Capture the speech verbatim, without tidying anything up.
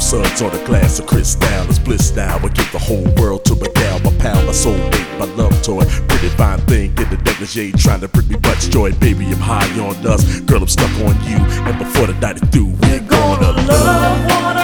suds on a glass of crystal. It's bliss now. I give the whole world to my gal, my pal, my soulmate, my love toy. Pretty fine thing in the negligee, trying to bring me much joy. Baby, I'm high on us, girl, I'm stuck on you. And before the night is through, we're gonna love one